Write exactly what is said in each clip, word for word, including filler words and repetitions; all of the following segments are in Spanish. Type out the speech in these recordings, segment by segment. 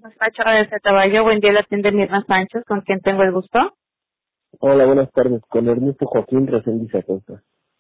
Despacho de Zetabayo, buen día, la atiende Mirna Sánchez, ¿con quién tengo el gusto? Hola, buenas tardes. Con Ernesto Joaquín Reséndiz Acosta.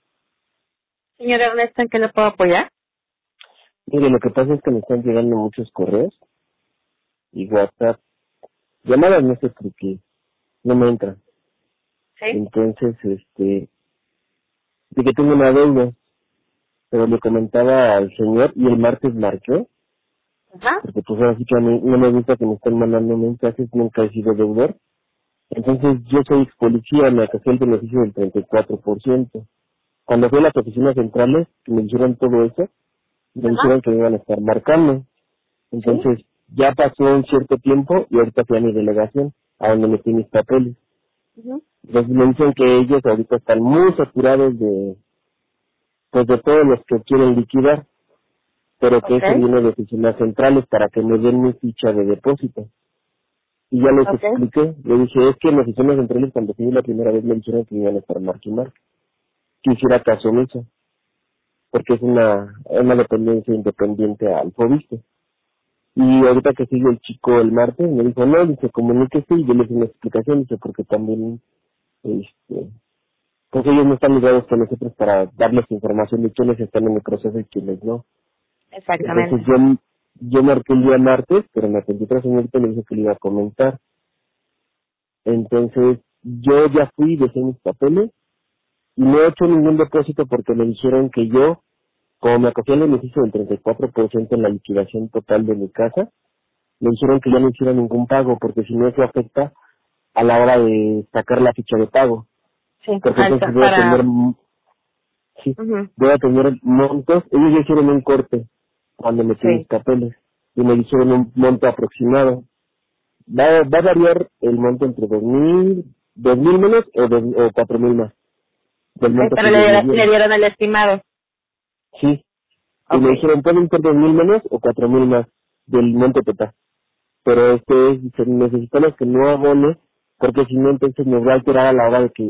Señor Ernesto, ¿en qué le puedo apoyar? Mire, lo que pasa es que me están llegando muchos correos y WhatsApp. Llamadas no sé por qué, no me entran. Sí. Entonces, este, de que tengo una deuda, pero le comentaba al señor y el martes marqué, Ajá. porque pues ahora sí que a mí no me gusta que me estén mandando mensajes, nunca he sido deudor. Entonces, yo soy ex policía, me acogí el beneficio del treinta y cuatro por ciento. Cuando fui a las oficinas centrales, que me hicieron todo eso, me Ajá. dijeron que me iban a estar marcando. Sí. Entonces, ya pasó un cierto tiempo y ahorita fui a mi delegación, a donde metí mis papeles. Ujú. Entonces me dicen que ellos ahorita están muy saturados de, pues de todos los que quieren liquidar, pero que Ok. eso viene de oficinas centrales para que me den mi ficha de depósito. Y ya les Ok. expliqué, le dije, es que en oficinas centrales cuando fui la primera vez me dijeron que me iban a estar marquimar, que hiciera caso omiso, porque es una, una dependencia independiente al Fobiste. Y ahorita que sigue el chico el martes, me dijo, no, dice, comuníquese y yo le di una explicación, dice, porque también, este, pues ellos no están ligados con nosotros para darles información de quiénes están en el proceso y quiénes no. Entonces Exactamente. yo, yo marqué el día martes, pero me atendió otra señorita y me dijo que le iba a comentar. Entonces yo ya fui, dejé mis papeles y no he hecho ningún depósito porque me dijeron que yo, como me acogí el beneficio del treinta y cuatro por ciento en la liquidación total de mi casa, me dijeron que ya no hiciera ningún pago porque si no eso afecta a la hora de sacar la ficha de pago, Sí. porque entonces Alta voy a tener, para... m- sí, Ujú. voy a tener montos. Ellos ya hicieron un corte cuando metí mis Sí. papeles y me dijeron un monto aproximado. Va, va a variar el monto entre dos mil, dos mil menos o, dos, o cuatro mil más del Ok, monto pero que ellos me le, le dieron. dieron el estimado. Sí, y Ok. me dijeron pueden ser dos mil menos o cuatro mil más del monto total. Pero este es, dice, necesitamos que no abone porque si no entonces nos va a alterar a la hora de que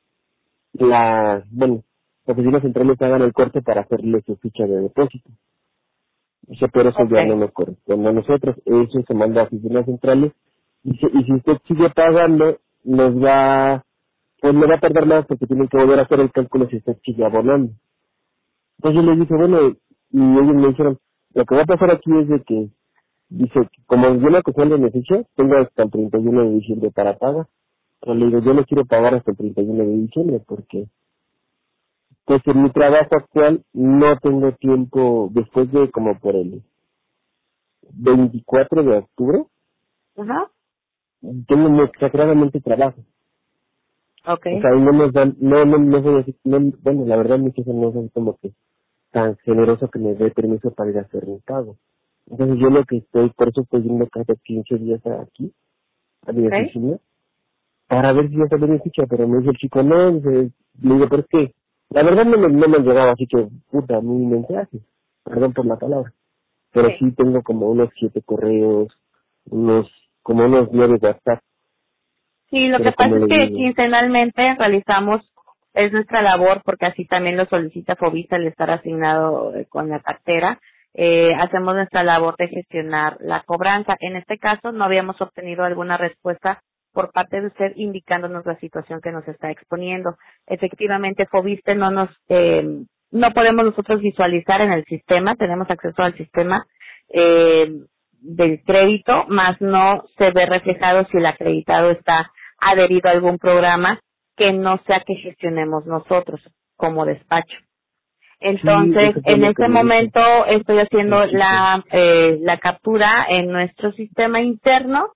la, bueno, las oficinas centrales hagan el corte para hacerle su ficha de depósito. Dice, pero eso Ok. ya no nos corresponde a nosotros, eso se manda a oficinas centrales. Dice, y si usted sigue pagando, nos va, pues no va a tardar más porque tienen que volver a hacer el cálculo si usted sigue abonando. Entonces yo le dije, bueno, y ellos me dijeron, lo que va a pasar aquí es de que, dice, como yo me acogí el beneficio, tengo hasta el treinta y uno de diciembre para pagar. Pero le digo, yo no quiero pagar hasta el treinta y uno de diciembre porque pues en mi trabajo actual no tengo tiempo, después de como por el veinticuatro de octubre, Ajá. tengo muy exageradamente trabajo. Ok. O sea, y no nos dan, no, no, no soy así, no, bueno, la verdad mi jefe no es como que tan generoso que me dé permiso para ir a hacer un pago. Entonces yo lo que estoy, por eso estoy yendo cada quince días aquí, a mi Ok. oficina, para ver si ya salió mi ficha, pero me dice el chico, no, dice, le digo, pero es que, la verdad no me, no me han llegado así que, puta, mi mensaje, perdón por la palabra. Pero Sí. sí tengo como unos siete correos, unos, como unos nueve WhatsApp, Sí, lo que pero como pasa es le que digo, quincenalmente realizamos, es nuestra labor, porque así también lo solicita Fobista el estar asignado eh, con la cartera. Eh, hacemos nuestra labor de gestionar la cobranza. En este caso no habíamos obtenido alguna respuesta por parte de usted indicándonos la situación que nos está exponiendo. Efectivamente, Fobiste no nos, eh, no podemos nosotros visualizar en el sistema, tenemos acceso al sistema, eh, del crédito, más no se ve reflejado si el acreditado está adherido a algún programa que no sea que gestionemos nosotros como despacho. sí, Entonces, eso fue en lo que este me dijo momento estoy el haciendo chico. la eh, la captura en nuestro sistema interno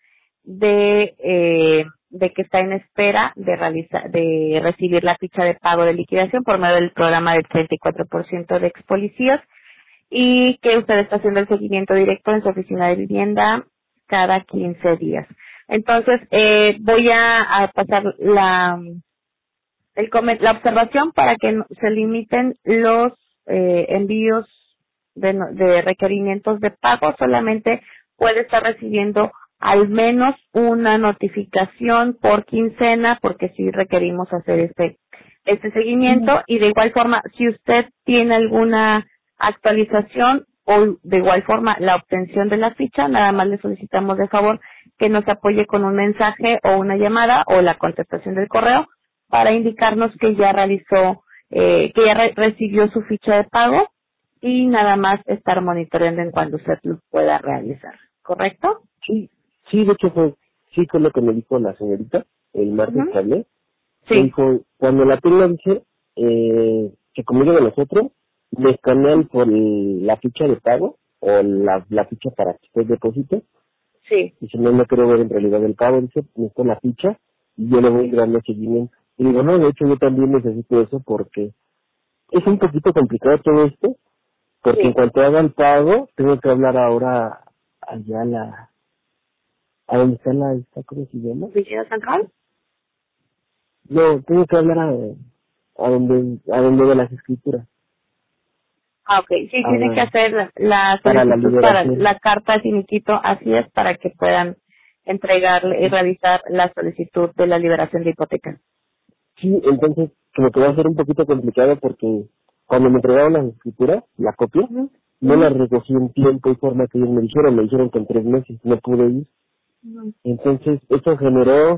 de eh, de que está en espera de realizar de recibir la ficha de pago de liquidación por medio del programa del treinta y cuatro por ciento de ex policías y que usted está haciendo el seguimiento directo en su oficina de vivienda cada quince días. Entonces, eh, voy a, a pasar la, el, come- la observación para que no- se limiten los eh, envíos de, no- de requerimientos de pago. Solamente puede estar recibiendo al menos una notificación por quincena, porque sí requerimos hacer este este seguimiento. Y de igual forma, si usted tiene alguna actualización, o de igual forma la obtención de la ficha, nada más le solicitamos de favor que nos apoye con un mensaje o una llamada o la contestación del correo para indicarnos que ya realizó, eh, que ya re- recibió su ficha de pago y nada más estar monitoreando en cuando usted lo pueda realizar, ¿correcto? Sí, sí, de hecho fue, sí fue lo que me dijo la señorita el martes Ujú. que hablé. Me Sí, dijo, cuando la tenga, dice, eh, que conmigo de nosotros, me escanean por el- la ficha de pago o la, la ficha para que usted deposite. sí, Dice, no, no quiero ver en realidad el pago, dice, necesito la ficha y yo le voy dando seguimiento. Y digo, no, de hecho yo también necesito eso porque es un poquito complicado todo esto, porque en sí. cuanto haga el pago, tengo que hablar ahora allá a la, a donde está la, esta, ¿cómo se llama? ¿Oficina central? No, tengo que hablar a, a donde, a donde de las escrituras, Ah, ok. Sí, a tiene que la, hacer la, la para la solicitud para liberación. la carta de finiquito, así es, para que puedan entregarle y realizar la solicitud de la liberación de hipoteca. Sí, entonces, como que va a ser un poquito complicado porque cuando me entregaron las escrituras, la copia, Ujú, no ujú, la recogí en tiempo y forma que ellos me dijeron, me dijeron que en tres meses no pude ir. ujú. Entonces, eso generó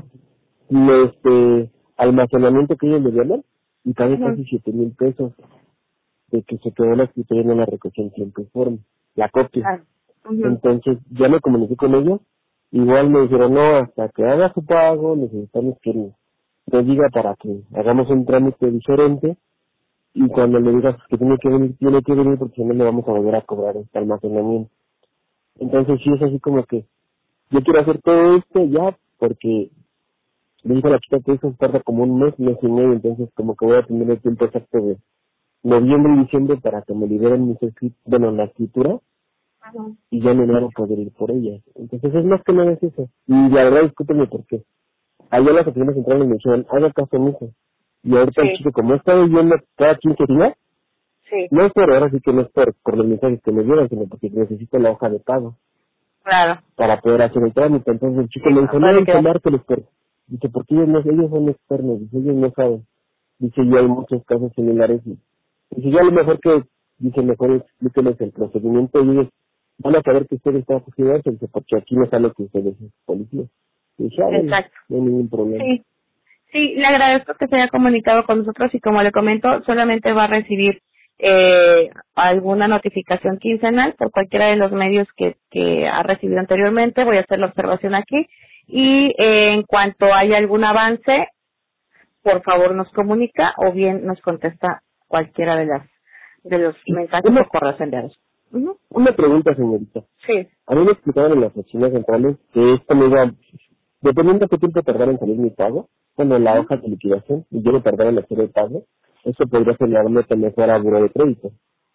este almacenamiento que ellos me dieron y pagué Ujú. casi siete mil pesos de que se quedó la escritura y no la recogí en tiempo y forma, la copia. Claro. Ujú. Entonces, ya me comuniqué con ellos, igual me dijeron, no, hasta que haga su pago, necesitamos que nos diga para que hagamos un trámite diferente y cuando le digas que tiene que venir, tiene que venir porque si no le vamos a volver a cobrar este almacenamiento. Entonces, sí es así como que yo quiero hacer todo esto ya porque me dijo la chica que eso tarda como un mes, mes y medio, entonces como que voy a tener el tiempo exacto de noviembre y diciembre para que me liberen mis escritos, bueno, la escritura, Ujú. y ya no voy a poder ir por ella. Entonces es más que nada es eso. Y la verdad, discúlpenme porque allá las oficinas centrales me dijeron, haga caso en eso. Y ahorita el Sí, chico, como he estado yendo cada quince días, sí, no es por ahora sí que no es por, por los mensajes que me dieron, sino porque necesito la hoja de pago claro. para poder hacer el trámite. Entonces el chico Sí, me para dijo, no, poderle dice, quedar. márqueles, pero dice, porque ellos, no, ellos son externos, dice, ellos no saben. Dice, y hay muchos casos similares. Y dice, yo a lo mejor que, dice, mejor explíqueles el procedimiento y ellos van a saber que usted está acusado, dice, porque aquí no sale que usted es policía. Y dije, ah, bueno, Exacto. no hay ningún problema. Sí, sí, le agradezco que se haya comunicado con nosotros y como le comento, solamente va a recibir eh, alguna notificación quincenal por cualquiera de los medios que, que ha recibido anteriormente. Voy a hacer la observación aquí y eh, en cuanto haya algún avance, por favor nos comunica o bien nos contesta cualquiera de las de los Y mensajes o una, correos enviados. Ujú. una pregunta, señorita. Sí, A mí me explicaron en las oficinas centrales que esto me iba, dependiendo de qué tiempo tardara en salir mi pago, bueno, la ujú. hoja de liquidación, y yo me tardara en hacer el pago, eso podría generarme que me fuera a buró de crédito,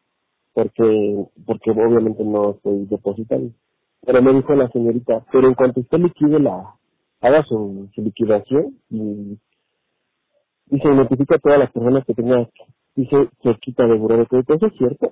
porque, porque obviamente no estoy depositando. Pero me dijo la señorita, pero en cuanto usted liquide la, haga su, su liquidación y, y se notifica a todas las personas que tenga, dice, se quita de buró de crédito, ¿eso es cierto?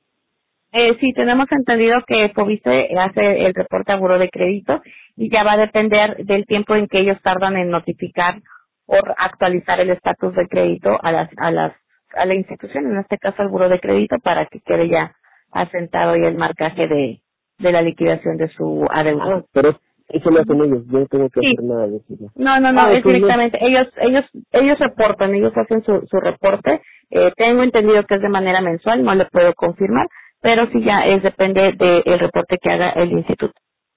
Eh, sí, tenemos entendido que Fobiste hace el reporte a Buró de Crédito y ya va a depender del tiempo en que ellos tardan en notificar o actualizar el estatus de crédito a las a las a la institución, en este caso al Buró de Crédito, para que quede ya asentado y el marcaje de, de la liquidación de su adeudo. Ah, pero eso lo hacen ellos, yo no tengo que Sí, hacer nada de eso. ¿No? no, no, no, Ah, es ok, no. directamente, ellos, ellos, ellos reportan, ellos hacen su, su reporte, eh, tengo entendido que es de manera mensual, no le puedo confirmar, pero sí ya es, depende del reporte que haga el instituto,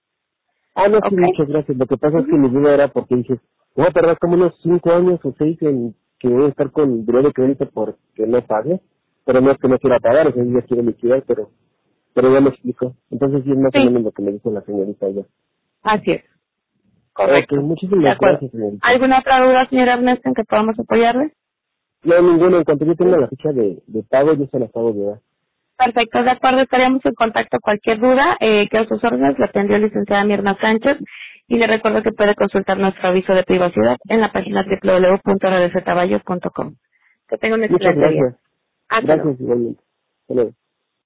Ah, no, sí, ¿ok? muchas gracias. Lo que pasa es que Ujú. mi duda era porque dices, voy a tardar como unos cinco años o seis en que voy a estar con buró de crédito porque no pague, pero no es que no quiera pagar, o sea, yo ya quiero liquidar, pero, pero ya me explico. Entonces sí es más o Sí, menos lo que me dijo la señorita ya. así es, Ok, correcto, de muchísimas acuerdo. gracias, señorita. ¿Alguna otra duda, señora Ernesto, en que podamos apoyarle? No, ninguno, en cuanto yo tenga Sí. la ficha de, de pago, yo se la pago de dar. Perfecto, de acuerdo, estaríamos en contacto. Cualquier duda, eh, que a sus órdenes la atendió licenciada Mirna Sánchez y le recuerdo que puede consultar nuestro aviso de privacidad en la página doble u doble u doble u punto r d z vallos punto com. Que tenga un Muchas excelente día. gracias. Hasta luego. Gracias igualmente. Hasta luego.